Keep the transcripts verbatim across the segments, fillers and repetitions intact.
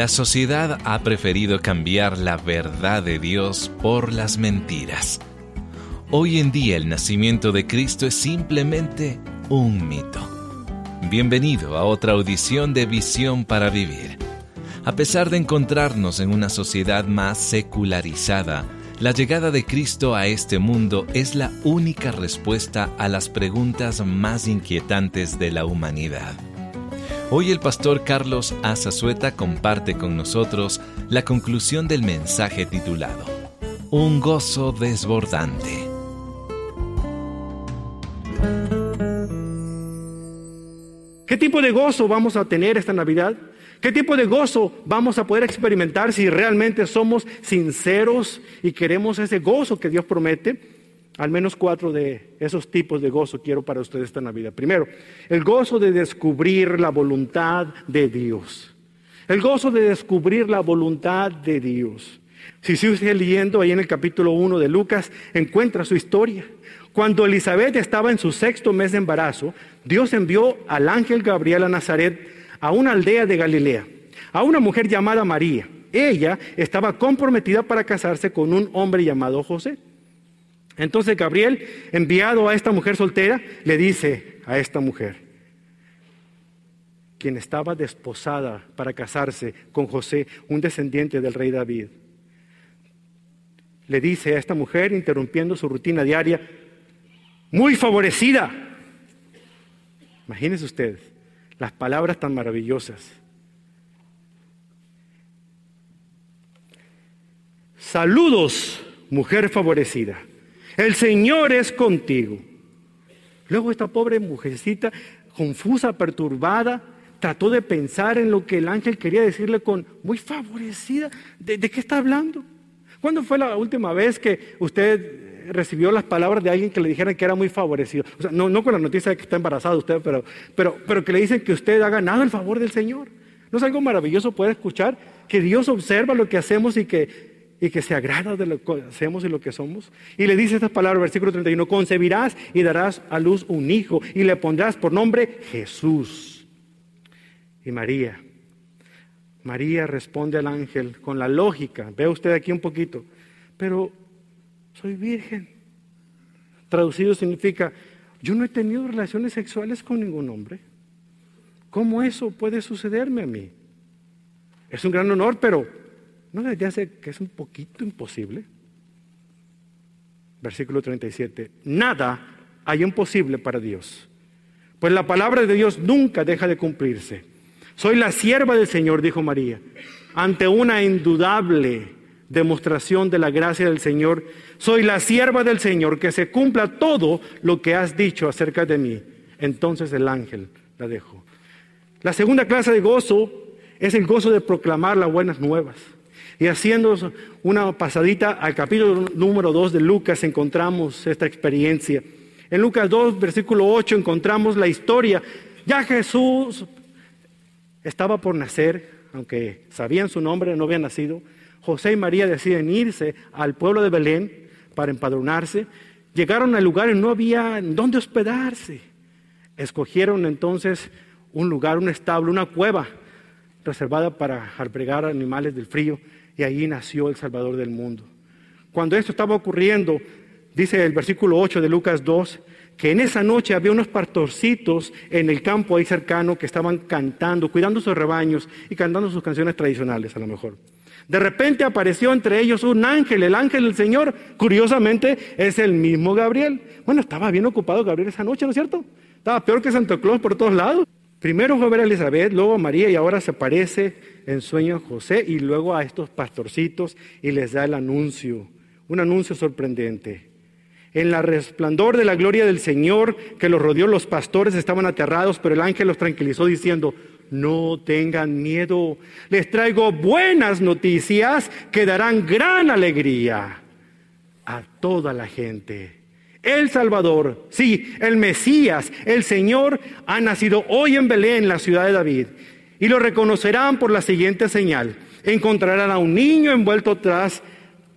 La sociedad ha preferido cambiar la verdad de Dios por las mentiras. Hoy en día el nacimiento de Cristo es simplemente un mito. Bienvenido a otra audición de Visión para Vivir. A pesar de encontrarnos en una sociedad más secularizada, la llegada de Cristo a este mundo es la única respuesta a las preguntas más inquietantes de la humanidad. Hoy el pastor Carlos Azazueta comparte con nosotros la conclusión del mensaje titulado Un gozo desbordante. ¿Qué tipo de gozo vamos a tener esta Navidad? ¿Qué tipo de gozo vamos a poder experimentar si realmente somos sinceros y queremos ese gozo que Dios promete? Al menos cuatro de esos tipos de gozo quiero para ustedes esta Navidad. Primero, el gozo de descubrir la voluntad de Dios. El gozo de descubrir la voluntad de Dios. Si sigue leyendo ahí en el capítulo uno de Lucas, encuentra su historia. Cuando Elizabeth estaba en su sexto mes de embarazo, Dios envió al ángel Gabriel a Nazaret, a una aldea de Galilea, a una mujer llamada María. Ella estaba comprometida para casarse con un hombre llamado José. Entonces Gabriel, enviado a esta mujer soltera, le dice a esta mujer, quien estaba desposada para casarse con José, un descendiente del rey David, le dice a esta mujer, interrumpiendo su rutina diaria, muy favorecida. Imagínense ustedes, las palabras tan maravillosas. Saludos, mujer favorecida. El Señor es contigo. Luego esta pobre mujercita, confusa, perturbada, trató de pensar en lo que el ángel quería decirle con muy favorecida. ¿De, de qué está hablando? ¿Cuándo fue la última vez que usted recibió las palabras de alguien que le dijeran que era muy favorecido? O sea, no, no con la noticia de que está embarazada usted, pero, pero, pero que le dicen que usted ha ganado el favor del Señor. ¿No es algo maravilloso poder escuchar que Dios observa lo que hacemos y que... y que se agrada de lo que hacemos y lo que somos? Y le dice estas palabras, versículo treinta y uno, concebirás y darás a luz un hijo y le pondrás por nombre Jesús. Y María, María responde al ángel con la lógica, ve usted aquí un poquito, pero soy virgen. Traducido significa, yo no he tenido relaciones sexuales con ningún hombre. ¿Cómo eso puede sucederme a mí? Es un gran honor, pero ¿no debería ser que es un poquito imposible? Versículo treinta y siete. Nada hay imposible para Dios, pues la palabra de Dios nunca deja de cumplirse. Soy la sierva del Señor, dijo María. Ante una indudable demostración de la gracia del Señor, soy la sierva del Señor, que se cumpla todo lo que has dicho acerca de mí. Entonces el ángel la dejó. La segunda clase de gozo es el gozo de proclamar las buenas nuevas. Y haciendo una pasadita al capítulo número dos de Lucas encontramos esta experiencia. En Lucas dos, versículo ocho, encontramos la historia. Ya Jesús estaba por nacer, aunque sabían su nombre, no había nacido. José y María deciden irse al pueblo de Belén para empadronarse. Llegaron al lugar y no había dónde hospedarse. Escogieron entonces un lugar, un establo, una cueva reservada para albergar animales del frío. Y ahí nació el Salvador del mundo. Cuando esto estaba ocurriendo, dice el versículo ocho de Lucas dos, que en esa noche había unos pastorcitos en el campo ahí cercano que estaban cantando, cuidando sus rebaños y cantando sus canciones tradicionales a lo mejor. De repente apareció entre ellos un ángel, el ángel del Señor. Curiosamente es el mismo Gabriel. Bueno, estaba bien ocupado Gabriel esa noche, ¿no es cierto? Estaba peor que Santo Claus por todos lados. Primero fue a ver a Elizabeth, luego a María y ahora se aparece en sueño a José y luego a estos pastorcitos y les da el anuncio, un anuncio sorprendente. En la resplandor de la gloria del Señor que los rodeó, los pastores estaban aterrados, pero el ángel los tranquilizó diciendo, no tengan miedo, les traigo buenas noticias que darán gran alegría a toda la gente. El Salvador, sí, el Mesías, el Señor, ha nacido hoy en Belén, la ciudad de David. Y lo reconocerán por la siguiente señal. Encontrarán a un niño envuelto atrás,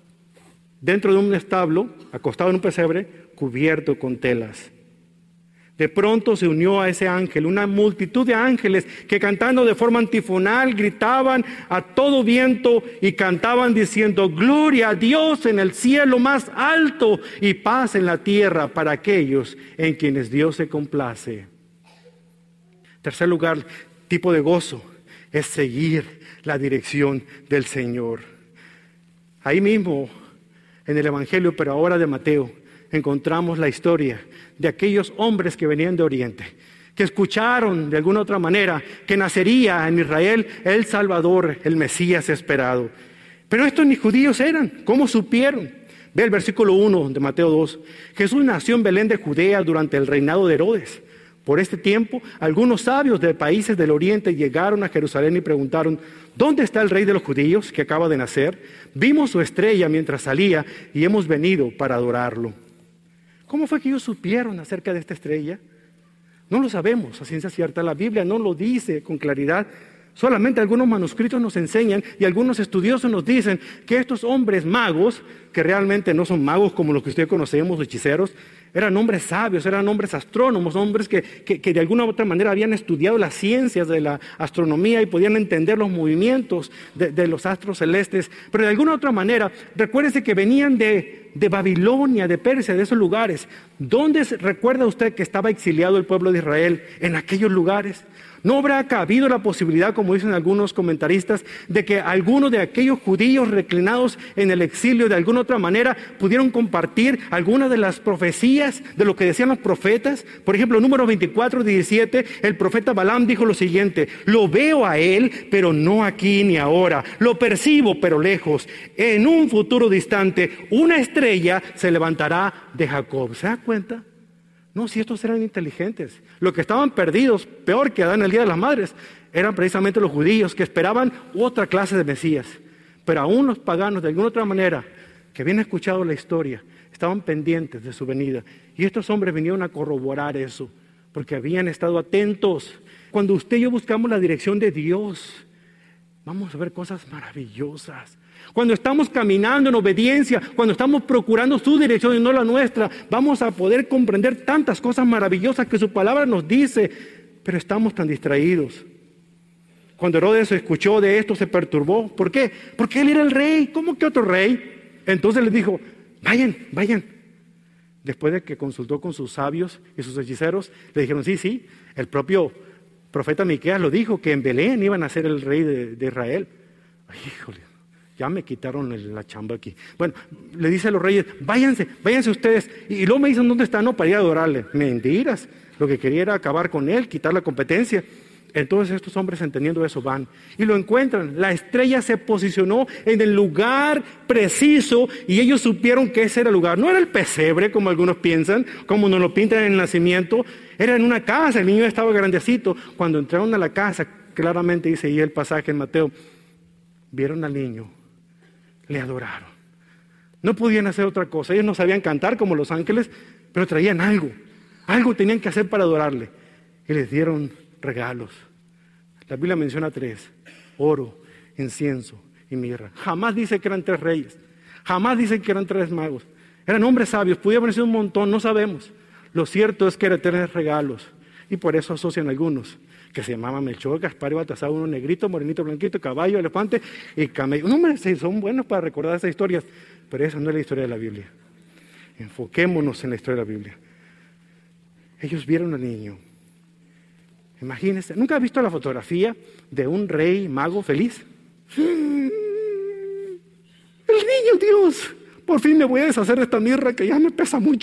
dentro de un establo, acostado en un pesebre, cubierto con telas. De pronto se unió a ese ángel una multitud de ángeles que cantando de forma antifonal gritaban a todo viento y cantaban diciendo: gloria a Dios en el cielo más alto y paz en la tierra para aquellos en quienes Dios se complace. Tercer lugar, tipo de gozo, es seguir la dirección del Señor. Ahí mismo, en el Evangelio, pero ahora de Mateo, encontramos la historia de aquellos hombres que venían de Oriente, que escucharon de alguna otra manera que nacería en Israel el Salvador, el Mesías esperado. Pero estos ni judíos eran. ¿Cómo supieron? Ve el versículo uno de Mateo dos. Jesús nació en Belén de Judea durante el reinado de Herodes. Por este tiempo, algunos sabios de países del Oriente llegaron a Jerusalén y preguntaron: ¿dónde está el rey de los judíos que acaba de nacer? Vimos su estrella mientras salía y hemos venido para adorarlo. ¿Cómo fue que ellos supieron acerca de esta estrella? No lo sabemos a ciencia cierta. La Biblia no lo dice con claridad. Solamente algunos manuscritos nos enseñan y algunos estudiosos nos dicen que estos hombres magos, que realmente no son magos como los que ustedes conocemos, hechiceros, eran hombres sabios, eran hombres astrónomos, hombres que, que, que de alguna u otra manera habían estudiado las ciencias de la astronomía y podían entender los movimientos de, de los astros celestes. Pero de alguna u otra manera, recuérdese que venían de, de Babilonia, de Persia, de esos lugares. ¿Dónde recuerda usted que estaba exiliado el pueblo de Israel? En aquellos lugares. ¿No habrá cabido la posibilidad, como dicen algunos comentaristas, de que algunos de aquellos judíos reclinados en el exilio de alguna otra manera pudieron compartir algunas de las profecías de lo que decían los profetas? Por ejemplo, número veinticuatro, diecisiete, el profeta Balaam dijo lo siguiente: lo veo a él, pero no aquí ni ahora. Lo percibo, pero lejos. En un futuro distante, una estrella se levantará de Jacob. ¿Se da cuenta? No, si estos eran inteligentes. Los que estaban perdidos, peor que Adán el día de las madres, eran precisamente los judíos que esperaban otra clase de Mesías. Pero aún los paganos, de alguna otra manera, que habían escuchado la historia, estaban pendientes de su venida. Y estos hombres vinieron a corroborar eso, porque habían estado atentos. Cuando usted y yo buscamos la dirección de Dios, vamos a ver cosas maravillosas. Cuando estamos caminando en obediencia, cuando estamos procurando su dirección y no la nuestra, vamos a poder comprender tantas cosas maravillosas que su palabra nos dice, pero estamos tan distraídos. Cuando Herodes escuchó de esto, se perturbó. ¿Por qué? Porque él era el rey. ¿Cómo que otro rey? Entonces les dijo: vayan, vayan. Después de que consultó con sus sabios y sus hechiceros, le dijeron: sí, sí, el propio profeta Miqueas lo dijo, que en Belén iban a ser el rey de, de Israel. Ay, híjole, ya me quitaron el, la chamba aquí. Bueno, le dice a los reyes: váyanse, váyanse ustedes. Y, y luego me dicen: ¿dónde están? No, para ir a adorarle. Mentiras. Lo que quería era acabar con él, quitar la competencia. Entonces estos hombres, entendiendo eso, van y lo encuentran. La estrella se posicionó en el lugar preciso y ellos supieron que ese era el lugar. No era el pesebre, como algunos piensan, como nos lo pintan en el nacimiento. Era en una casa, el niño estaba grandecito. Cuando entraron a la casa, claramente dice ahí el pasaje en Mateo, vieron al niño, le adoraron. No podían hacer otra cosa. Ellos no sabían cantar como los ángeles, pero traían algo. Algo tenían que hacer para adorarle. Y les dieron regalos. La Biblia menciona tres: oro, incienso y mirra. Jamás dice que eran tres reyes. Jamás dice que eran tres magos. Eran hombres sabios. Pudieron haber sido un montón, no sabemos. Lo cierto es que eran tres regalos. Y por eso asocian algunos que se llamaban Melchor, Gaspar y Baltasar, uno negrito, morenito, blanquito, caballo, elefante y camello. No, hombre, son buenos para recordar esas historias, pero esa no es la historia de la Biblia. Enfoquémonos en la historia de la Biblia. Ellos vieron al niño. Imagínense, ¿nunca has visto la fotografía de un rey mago feliz? ¡El niño, Dios! Por fin me voy a deshacer de esta mirra que ya me pesa mucho.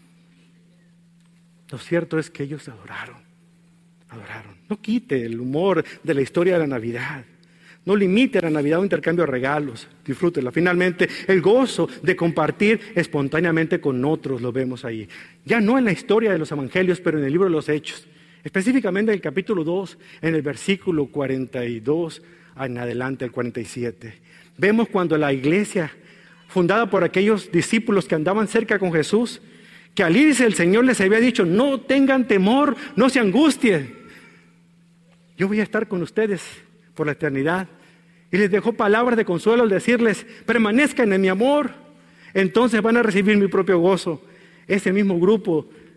Lo cierto es que ellos adoraron, adoraron. No quite el humor de la historia de la Navidad. No limite a la Navidad un intercambio de regalos. Disfrútela. Finalmente, el gozo de compartir espontáneamente con otros lo vemos ahí. Ya no en la historia de los evangelios, pero en el libro de los Hechos. Específicamente en el capítulo dos, en el versículo cuarenta y dos en adelante, el cuarenta y siete. Vemos cuando la iglesia, fundada por aquellos discípulos que andaban cerca con Jesús, que al irse el Señor les había dicho: no tengan temor, no se angustien. Yo voy a estar con ustedes por la eternidad. Y les dejó palabras de consuelo al decirles: permanezcan en mi amor. Entonces van a recibir mi propio gozo. Ese mismo grupo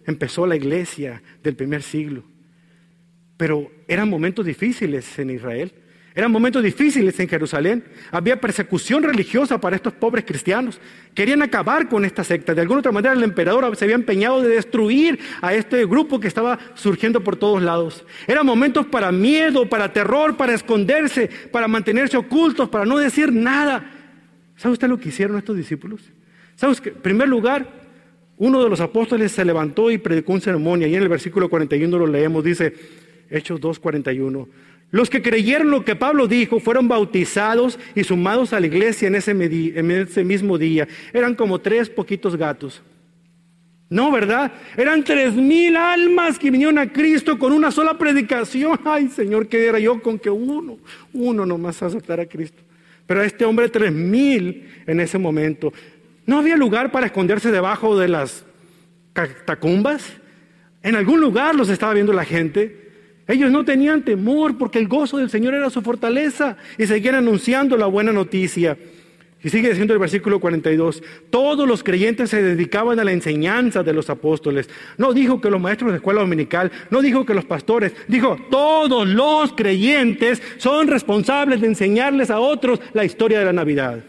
empezó la iglesia del primer siglo. Pero eran momentos difíciles en Israel. Eran momentos difíciles en Jerusalén. Había persecución religiosa para estos pobres cristianos. Querían acabar con esta secta. De alguna otra manera el emperador se había empeñado de destruir a este grupo que estaba surgiendo por todos lados. Eran momentos para miedo, para terror, para esconderse, para mantenerse ocultos, para no decir nada. ¿Sabe usted lo que hicieron estos discípulos? ¿Sabe usted? En primer lugar, uno de los apóstoles se levantó y predicó un sermón. Y ahí en el versículo cuarenta y uno lo leemos. Dice, Hechos dos, cuarenta y uno. Los que creyeron lo que Pablo dijo fueron bautizados y sumados a la iglesia en ese, en ese mismo día. Eran como tres poquitos gatos. No, ¿verdad? Eran tres mil almas que vinieron a Cristo con una sola predicación. Ay, Señor, ¿qué era yo con que uno, uno nomás aceptara a Cristo? Pero a este hombre tres mil en ese momento. No había lugar para esconderse debajo de las catacumbas. En algún lugar los estaba viendo la gente. Ellos no tenían temor porque el gozo del Señor era su fortaleza y seguían anunciando la buena noticia. Y sigue diciendo el versículo cuarenta y dos, todos los creyentes se dedicaban a la enseñanza de los apóstoles. No dijo que los maestros de escuela dominical, no dijo que los pastores, dijo todos los creyentes son responsables de enseñarles a otros la historia de la Navidad.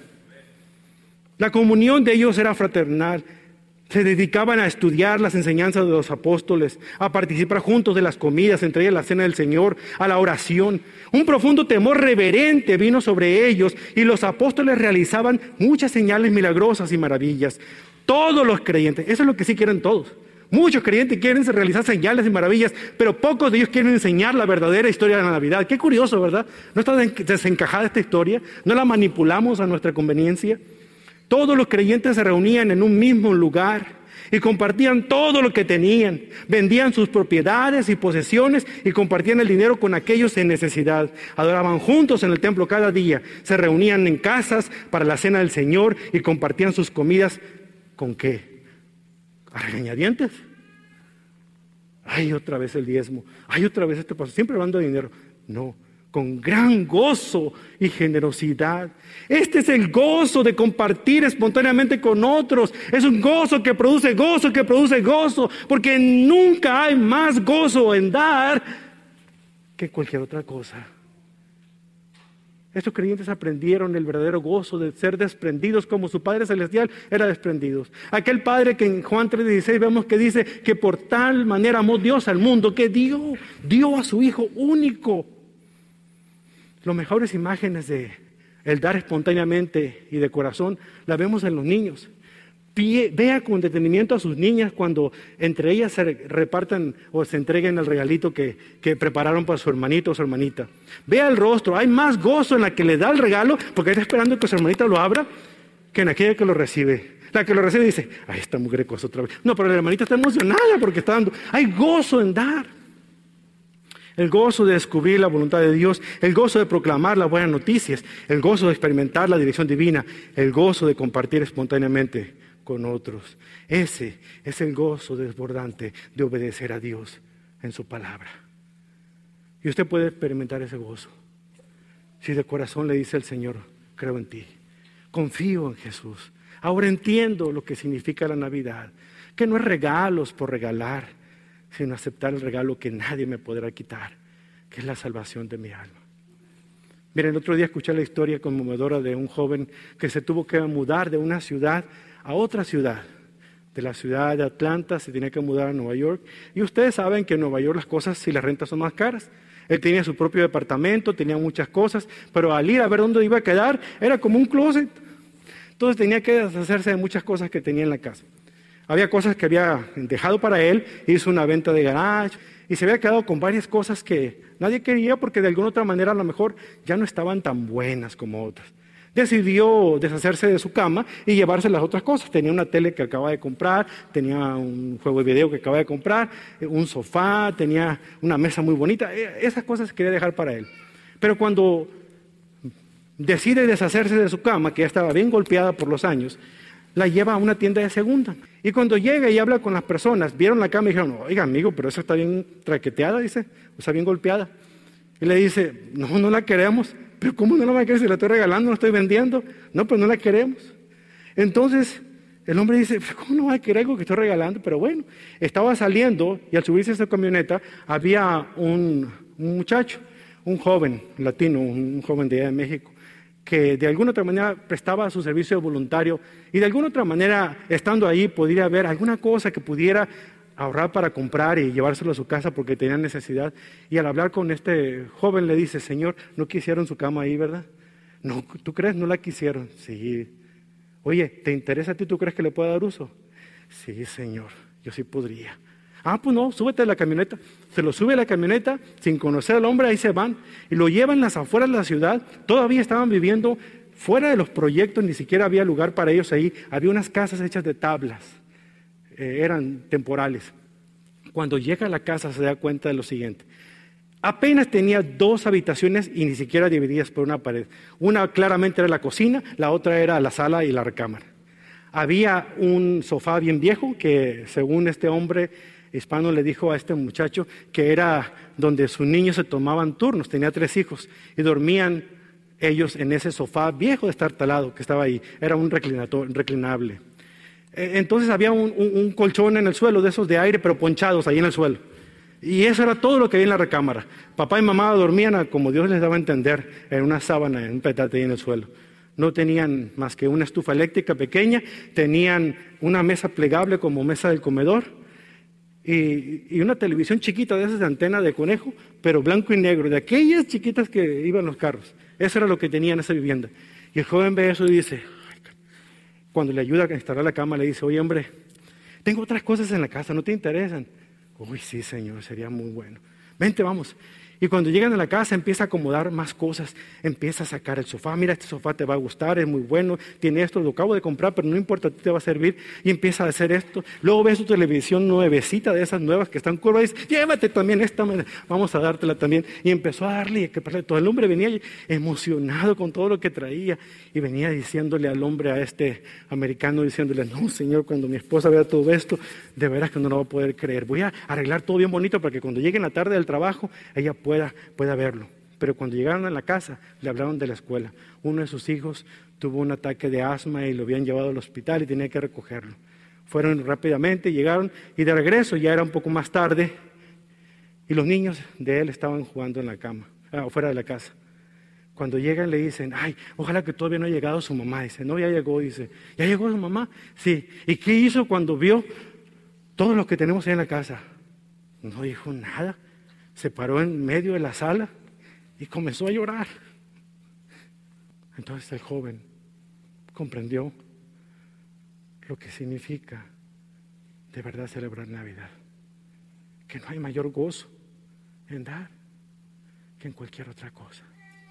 La comunión de ellos era fraternal. Se dedicaban a estudiar las enseñanzas de los apóstoles, a participar juntos de las comidas, entre ellas la cena del Señor, a la oración. Un profundo temor reverente vino sobre ellos y los apóstoles realizaban muchas señales milagrosas y maravillas. Todos los creyentes, eso es lo que sí quieren todos. Muchos creyentes quieren realizar señales y maravillas, pero pocos de ellos quieren enseñar la verdadera historia de la Navidad. Qué curioso, ¿verdad? ¿No está desencajada esta historia? ¿No la manipulamos a nuestra conveniencia? Todos los creyentes se reunían en un mismo lugar y compartían todo lo que tenían. Vendían sus propiedades y posesiones y compartían el dinero con aquellos en necesidad. Adoraban juntos en el templo cada día. Se reunían en casas para la cena del Señor y compartían sus comidas. ¿Con qué? ¿A regañadientes? Ay, otra vez el diezmo. Ay, otra vez este paso. Siempre hablando de dinero. No. Con gran gozo y generosidad. Este es el gozo de compartir espontáneamente con otros. Es un gozo que produce gozo, que produce gozo, porque nunca hay más gozo en dar que cualquier otra cosa. Estos creyentes aprendieron el verdadero gozo de ser desprendidos como su Padre Celestial era desprendidos. Aquel Padre que en Juan tres dieciséis vemos que dice que por tal manera amó Dios al mundo que dio, dio a su Hijo único. Las mejores imágenes de el dar espontáneamente y de corazón las vemos en los niños. Vea con detenimiento a sus niñas cuando entre ellas se repartan o se entreguen el regalito que, que prepararon para su hermanito o su hermanita. Vea el rostro, hay más gozo en la que le da el regalo porque está esperando que su hermanita lo abra que en aquella que lo recibe. La que lo recibe dice, ay, esta mujer cosa otra vez. No, pero la hermanita está emocionada porque está dando. Hay gozo en dar. El gozo de descubrir la voluntad de Dios, el gozo de proclamar las buenas noticias, el gozo de experimentar la dirección divina, el gozo de compartir espontáneamente con otros. Ese es el gozo desbordante de obedecer a Dios en su palabra. Y usted puede experimentar ese gozo si de corazón le dice al Señor, creo en ti, confío en Jesús. Ahora entiendo lo que significa la Navidad, que no es regalos por regalar, sino aceptar el regalo que nadie me podrá quitar, que es la salvación de mi alma. Miren, el otro día escuché la historia conmovedora de un joven que se tuvo que mudar de una ciudad a otra ciudad. De la ciudad de Atlanta se tenía que mudar a Nueva York. Y ustedes saben que en Nueva York las cosas y las rentas son más caras. Él tenía su propio departamento, tenía muchas cosas, pero al ir a ver dónde iba a quedar, era como un closet. Entonces tenía que deshacerse de muchas cosas que tenía en la casa. Había cosas que había dejado para él, hizo una venta de garage y se había quedado con varias cosas que nadie quería porque de alguna otra manera a lo mejor ya no estaban tan buenas como otras. Decidió deshacerse de su cama y llevarse las otras cosas. Tenía una tele que acaba de comprar, tenía un juego de video que acaba de comprar, un sofá, tenía una mesa muy bonita. Esas cosas quería dejar para él. Pero cuando decide deshacerse de su cama, que ya estaba bien golpeada por los años, la lleva a una tienda de segunda. Y cuando llega y habla con las personas, vieron la cama y dijeron, oiga amigo, pero esa está bien traqueteada, dice, está bien golpeada. Y le dice, no, no la queremos. Pero ¿cómo no la va a querer si la estoy regalando, no la estoy vendiendo? No, pues no la queremos. Entonces el hombre dice, ¿cómo no va a querer algo que estoy regalando? Pero bueno, estaba saliendo y al subirse a esa camioneta había un, un muchacho, un joven latino, un joven de allá de México, que de alguna otra manera prestaba su servicio voluntario y de alguna otra manera, estando ahí, podría haber alguna cosa que pudiera ahorrar para comprar y llevárselo a su casa porque tenía necesidad. Y al hablar con este joven le dice, Señor, ¿no quisieron su cama ahí, verdad? No, ¿tú crees? No la quisieron. Sí. Oye, ¿te interesa a ti? ¿Tú crees que le pueda dar uso? Sí, Señor, yo sí podría. Ah, pues no, súbete a la camioneta. Se lo sube a la camioneta, sin conocer al hombre, ahí se van. Y lo llevan las afueras de la ciudad. Todavía estaban viviendo fuera de los proyectos, ni siquiera había lugar para ellos ahí. Había unas casas hechas de tablas. Eh, eran temporales. Cuando llega a la casa se da cuenta de lo siguiente. Apenas tenía dos habitaciones y ni siquiera divididas por una pared. Una claramente era la cocina, la otra era la sala y la recámara. Había un sofá bien viejo que, según este hombre hispano le dijo a este muchacho, que era donde sus niños se tomaban turnos. Tenía tres hijos y dormían ellos en ese sofá viejo destartalado que estaba ahí. Era un reclinable. Entonces había un, un, un colchón en el suelo, de esos de aire, pero ponchados ahí en el suelo. Y eso era todo lo que había en la recámara. Papá y mamá dormían a, como Dios les daba a entender, en una sábana, en un petate ahí en el suelo. No tenían más que una estufa eléctrica pequeña, tenían una mesa plegable como mesa del comedor y, y una televisión chiquita de esas de antena de conejo, pero blanco y negro, de aquellas chiquitas que iban los carros. Eso era lo que tenían en esa vivienda. Y el joven ve eso y dice, cuando le ayuda a instalar la cama, le dice, oye hombre, tengo otras cosas en la casa, ¿no te interesan? Uy, sí, Señor, sería muy bueno. Vente, vamos. Y cuando llegan a la casa empieza a acomodar más cosas, empieza a sacar el sofá, mira, este sofá te va a gustar, es muy bueno, tiene esto, lo acabo de comprar, pero no importa, a ti te va a servir, y empieza a hacer esto. Luego ves tu televisión nuevecita de esas nuevas que están curvas, y dices, llévate también esta, vamos a dártela también. Y empezó a darle, que todo el hombre venía emocionado con todo lo que traía, y venía diciéndole al hombre, a este americano, diciéndole, no, Señor, cuando mi esposa vea todo esto, de veras que no lo va a poder creer. Voy a arreglar todo bien bonito para que cuando llegue en la tarde del trabajo, ella pueda Pueda, pueda verlo. Pero cuando llegaron a la casa, le hablaron de la escuela. Uno de sus hijos tuvo un ataque de asma y lo habían llevado al hospital y tenía que recogerlo. Fueron rápidamente, llegaron y de regreso ya era un poco más tarde y los niños de él estaban jugando en la cama, ah, fuera de la casa. Cuando llegan le dicen, ay, ojalá que todavía no haya llegado su mamá. Dice, no, ya llegó. Dice, ¿ya llegó su mamá? Sí. ¿Y qué hizo cuando vio todo lo que tenemos ahí en la casa? No dijo nada. Se paró en medio de la sala y comenzó a llorar. Entonces el joven comprendió lo que significa de verdad celebrar Navidad. Que no hay mayor gozo en dar que en cualquier otra cosa.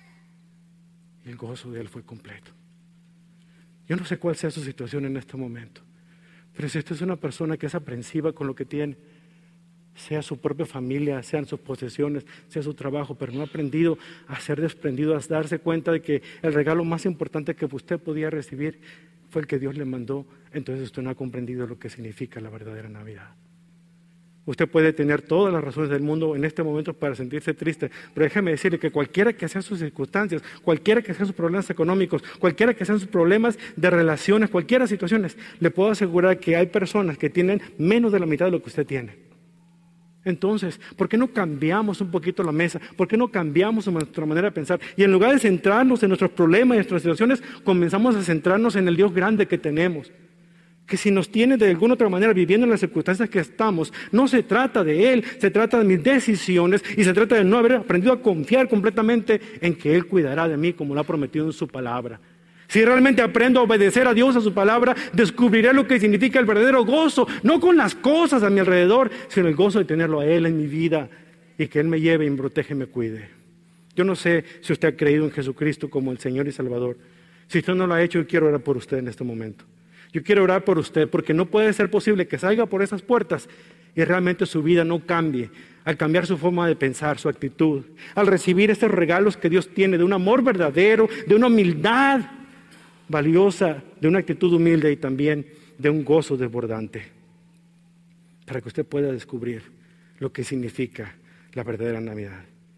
Y el gozo de él fue completo. Yo no sé cuál sea su situación en este momento, pero si usted es una persona que es aprensiva con lo que tiene, sea su propia familia, sean sus posesiones, sea su trabajo, pero no ha aprendido a ser desprendido, a darse cuenta de que el regalo más importante que usted podía recibir fue el que Dios le mandó, entonces usted no ha comprendido lo que significa la verdadera Navidad. Usted puede tener todas las razones del mundo en este momento para sentirse triste, pero déjeme decirle que cualquiera que sean sus circunstancias, cualquiera que sean sus problemas económicos, cualquiera que sean sus problemas de relaciones, cualquiera situaciones, le puedo asegurar que hay personas que tienen menos de la mitad de lo que usted tiene. Entonces, ¿por qué no cambiamos un poquito la mesa? ¿Por qué no cambiamos nuestra manera de pensar? Y en lugar de centrarnos en nuestros problemas y nuestras situaciones, comenzamos a centrarnos en el Dios grande que tenemos. Que si nos tiene de alguna otra manera viviendo en las circunstancias que estamos, no se trata de Él, se trata de mis decisiones y se trata de no haber aprendido a confiar completamente en que Él cuidará de mí como lo ha prometido en su palabra. Si realmente aprendo a obedecer a Dios, a su palabra, descubriré lo que significa el verdadero gozo, no con las cosas a mi alrededor, sino el gozo de tenerlo a Él en mi vida y que Él me lleve y me protege y me cuide. Yo no sé si usted ha creído en Jesucristo como el Señor y Salvador. Si usted no lo ha hecho, yo quiero orar por usted en este momento. Yo quiero orar por usted porque no puede ser posible que salga por esas puertas y realmente su vida no cambie al cambiar su forma de pensar, su actitud, al recibir estos regalos que Dios tiene de un amor verdadero, de una humildad valiosa, de una actitud humilde y también de un gozo desbordante, para que usted pueda descubrir lo que significa la verdadera Navidad.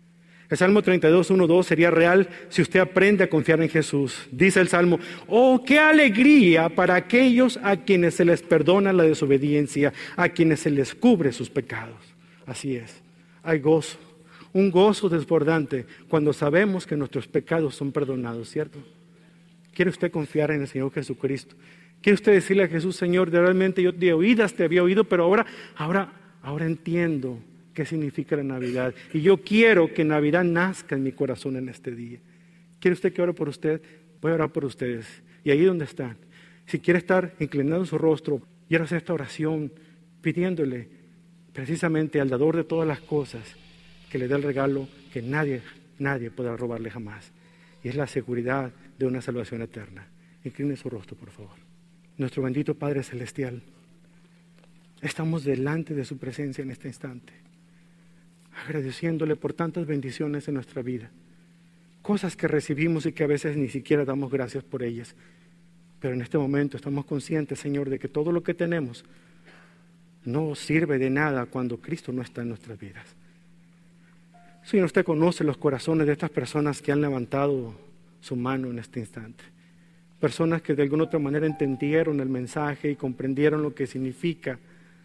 El Salmo treinta y dos, uno, dos sería real si usted aprende a confiar en Jesús. Dice el Salmo: oh, qué alegría para aquellos a quienes se les perdona la desobediencia, a quienes se les cubre sus pecados. Así es, hay gozo, un gozo desbordante cuando sabemos que nuestros pecados son perdonados, ¿cierto? ¿Quiere usted confiar en el Señor Jesucristo? ¿Quiere usted decirle a Jesús: Señor, realmente yo de oídas te había oído, pero ahora, ahora, ahora entiendo qué significa la Navidad? Y yo quiero que Navidad nazca en mi corazón en este día. ¿Quiere usted que ore por usted? Voy a orar por ustedes. Y ahí donde están, si quiere estar inclinando su rostro, quiero hacer esta oración pidiéndole precisamente al dador de todas las cosas que le dé el regalo que nadie, nadie podrá robarle jamás. Y es la seguridad de una salvación eterna. Incline su rostro, por favor. Nuestro bendito Padre Celestial, estamos delante de su presencia en este instante, agradeciéndole por tantas bendiciones en nuestra vida, cosas que recibimos y que a veces ni siquiera damos gracias por ellas. Pero en este momento estamos conscientes, Señor, de que todo lo que tenemos no sirve de nada cuando Cristo no está en nuestras vidas. Señor, usted conoce los corazones de estas personas que han levantado su mano en este instante. Personas que de alguna otra manera entendieron el mensaje y comprendieron lo que significa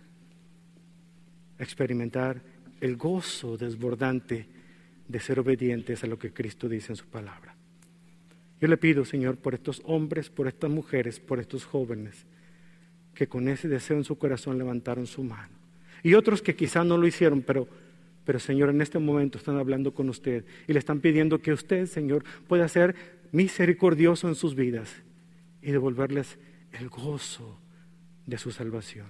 experimentar el gozo desbordante de ser obedientes a lo que Cristo dice en su palabra. Yo le pido, Señor, por estos hombres, por estas mujeres, por estos jóvenes, que con ese deseo en su corazón levantaron su mano. Y otros que quizás no lo hicieron, pero, pero Señor, en este momento están hablando con usted y le están pidiendo que usted, Señor, pueda ser misericordioso en sus vidas y devolverles el gozo de su salvación.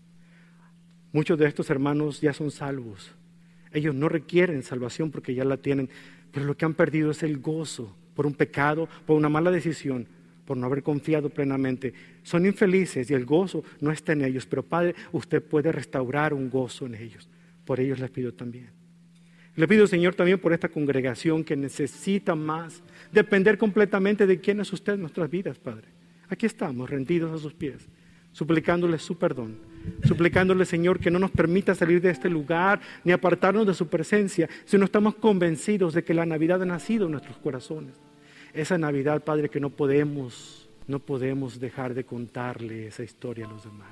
Muchos de estos hermanos ya son salvos. Ellos no requieren salvación porque ya la tienen, pero lo que han perdido es el gozo por un pecado, por una mala decisión, por no haber confiado plenamente. Son infelices y el gozo no está en ellos, pero Padre, usted puede restaurar un gozo en ellos. Por ellos les pido también. Le pido, Señor, también por esta congregación que necesita más depender completamente de quién es usted en nuestras vidas, Padre. Aquí estamos, rendidos a sus pies, suplicándole su perdón, suplicándole, Señor, que no nos permita salir de este lugar ni apartarnos de su presencia, sino estamos convencidos de que la Navidad ha nacido en nuestros corazones. Esa Navidad, Padre, que no podemos, no podemos dejar de contarle esa historia a los demás.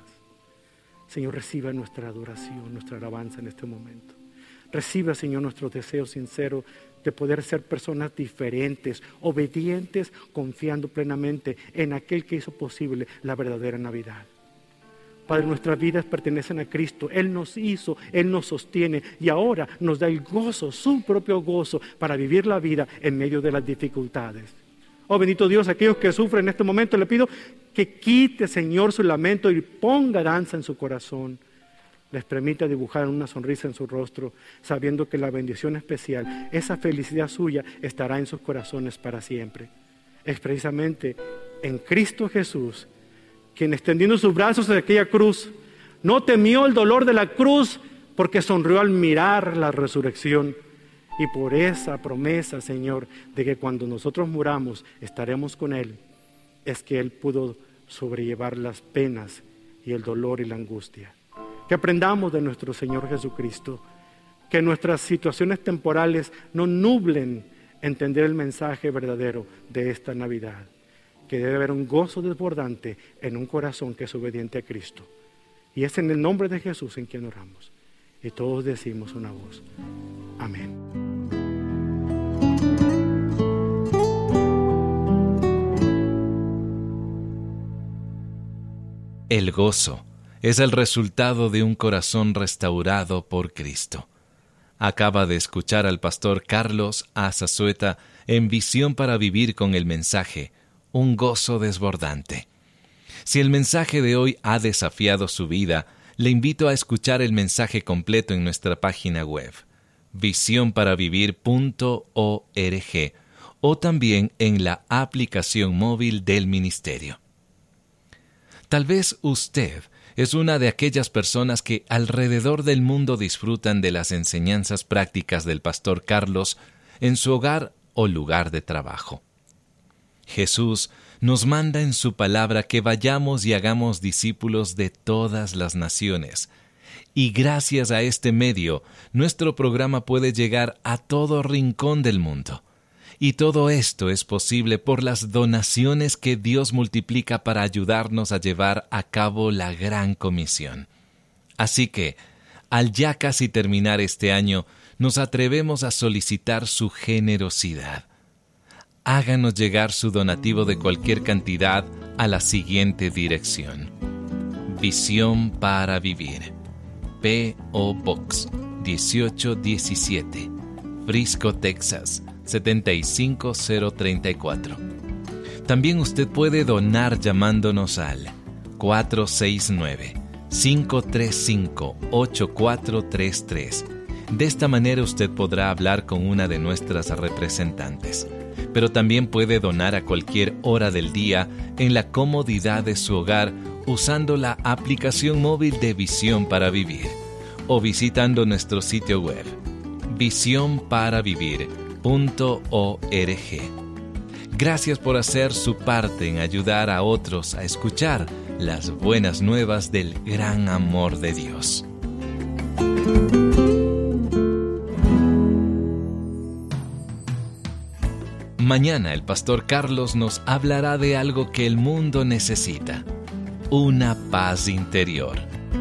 Señor, reciba nuestra adoración, nuestra alabanza en este momento. Reciba, Señor, nuestro deseo sincero de poder ser personas diferentes, obedientes, confiando plenamente en aquel que hizo posible la verdadera Navidad. Padre, nuestras vidas pertenecen a Cristo. Él nos hizo, Él nos sostiene y ahora nos da el gozo, su propio gozo, para vivir la vida en medio de las dificultades. Oh, bendito Dios, aquellos que sufren en este momento, le pido que quite, Señor, su lamento y ponga danza en su corazón. Les permita dibujar una sonrisa en su rostro, sabiendo que la bendición especial, esa felicidad suya, estará en sus corazones para siempre. Es precisamente en Cristo Jesús, quien extendiendo sus brazos en aquella cruz, no temió el dolor de la cruz, porque sonrió al mirar la resurrección. Y por esa promesa, Señor, de que cuando nosotros muramos estaremos con Él, es que Él pudo sobrellevar las penas y el dolor y la angustia. Que aprendamos de nuestro Señor Jesucristo, que nuestras situaciones temporales no nublen entender el mensaje verdadero de esta Navidad, que debe haber un gozo desbordante en un corazón que es obediente a Cristo. Y es en el nombre de Jesús en quien oramos. Y todos decimos una voz: amén. El gozo es el resultado de un corazón restaurado por Cristo. Acaba de escuchar al pastor Carlos Azazueta en Visión para Vivir con el mensaje Un gozo desbordante. Si el mensaje de hoy ha desafiado su vida, le invito a escuchar el mensaje completo en nuestra página web, visión para vivir punto org, o también en la aplicación móvil del ministerio. Tal vez usted es una de aquellas personas que alrededor del mundo disfrutan de las enseñanzas prácticas del pastor Carlos en su hogar o lugar de trabajo. Jesús nos manda en su palabra que vayamos y hagamos discípulos de todas las naciones, Y gracias a este medio, nuestro programa puede llegar a todo rincón del mundo. Y todo esto es posible por las donaciones que Dios multiplica para ayudarnos a llevar a cabo la gran comisión. Así que, al ya casi terminar este año, nos atrevemos a solicitar su generosidad. Háganos llegar su donativo de cualquier cantidad a la siguiente dirección. Visión para Vivir. P O Box dieciocho diecisiete, Frisco, Texas setenta y cinco cero treinta y cuatro. También usted puede donar llamándonos al cuatro seis nueve, cinco tres cinco, ocho cuatro tres tres. De esta manera usted podrá hablar con una de nuestras representantes. Pero también puede donar a cualquier hora del día en la comodidad de su hogar usando la aplicación móvil de Visión para Vivir o visitando nuestro sitio web visión para vivir punto org. Gracias por hacer su parte en ayudar a otros a escuchar las buenas nuevas del gran amor de Dios. Mañana el pastor Carlos nos hablará de algo que el mundo necesita: una paz interior.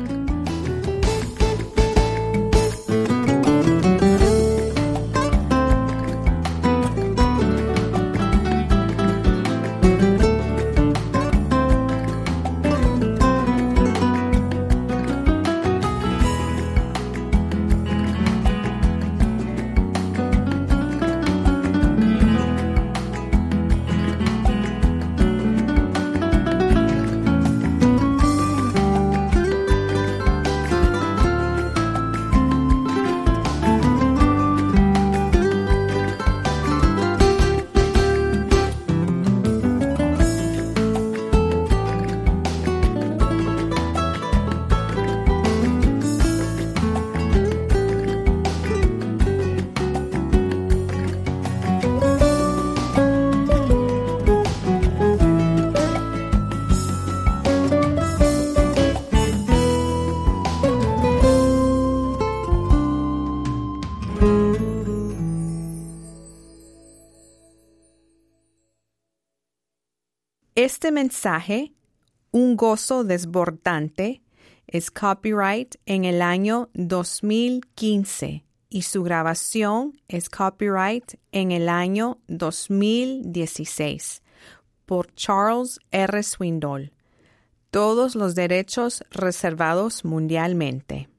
Este mensaje, Un gozo desbordante, es copyright en el año dos mil quince y su grabación es copyright en el año dos mil dieciséis por Charles R. Swindoll. Todos los derechos reservados mundialmente.